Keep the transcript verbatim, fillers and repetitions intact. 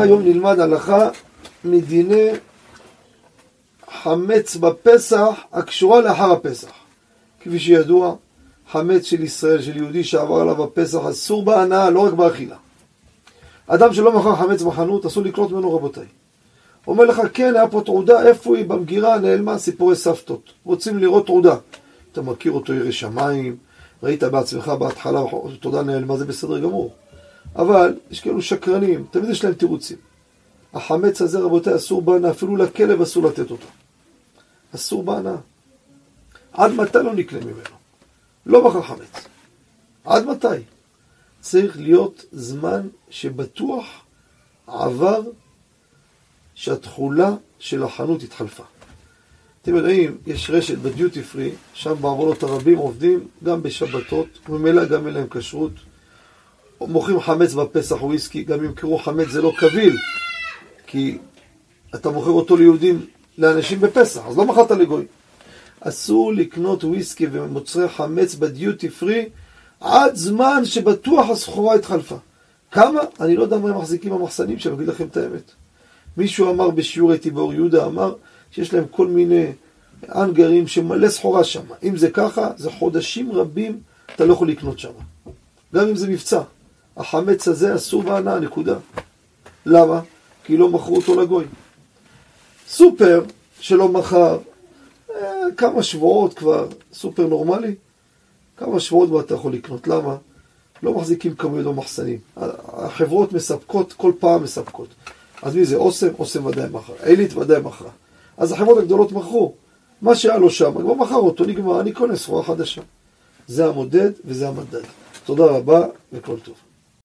היום נלמד הלכה מדיני חמץ בפסח הקשורה לאחר הפסח. כפי שידוע, חמץ של ישראל, של יהודי שעבר עליו הפסח, אסור בהנאה, לא רק באכילה. אדם שלא מכר חמץ בחנות, אסור לקנות ממנו, רבותיי. אומר לך, כן, היה פה תעודה, איפה היא? במגירה נעלמה, סיפורי סבתות. רוצים לראות תעודה. אתה מכיר אותו, ירא שמיים, ראית בעצמך בהתחלה, תעודה נעלמה, זה בסדר גמור. אבל יש כאלו שקרנים, תמיד יש להם תירוצים. החמץ הזה, רבותיי, אסור בהנאה, אפילו לכלב אסור לתת אותו. אסור בהנאה. עד מתי לא נקנה ממנו? לא מכר חמץ. עד מתי? צריך להיות זמן שבטוח עבר שהתחולה של החנות התחלפה. אתם יודעים, יש רשת בדיוטי פרי, שם בעוונות הרבים עובדים גם בשבתות, וממילא גם אין להם כשרות. מוכרים חמץ בפסח וויסקי, גם אם קראו חמץ זה לא קביל, כי אתה מוכר אותו ליהודים, לאנשים בפסח, אז לא מכרת לגוי. אסור לקנות וויסקי ומוצרי חמץ בדיוטי פרי, עד זמן שבטוח הסחורה התחלפה. כמה? אני לא יודע מה הם מחזיקים המחסנים, שאני אגיד לכם את האמת. מישהו אמר בשיעור הייתי באור יהודה, אמר שיש להם כל מיני אנגרים שמלא סחורה שם. אם זה ככה, זה חודשים רבים אתה לא יכול לקנות שם. גם אם זה מבצע. החמץ הזה אסור בהנאה, נקודה. למה? כי לא מכרו אותו לגוי. סופר שלא מכר, אה, כמה שבועות כבר, סופר נורמלי, כמה שבועות כבר אתה יכול לקנות. למה? לא מחזיקים כמויות במחסנים. החברות מספקות, כל פעם מספקות. אז מי זה? אוסם? אוסם ודאי מחר. עילית ודאי מחר. אז החברות הגדולות מכרו. מה שהיה לו שם, כבר מכר אותו, נגמר, אני קונה סחורה חדשה. זה המודד וזה המדד. תודה רבה וכל טוב.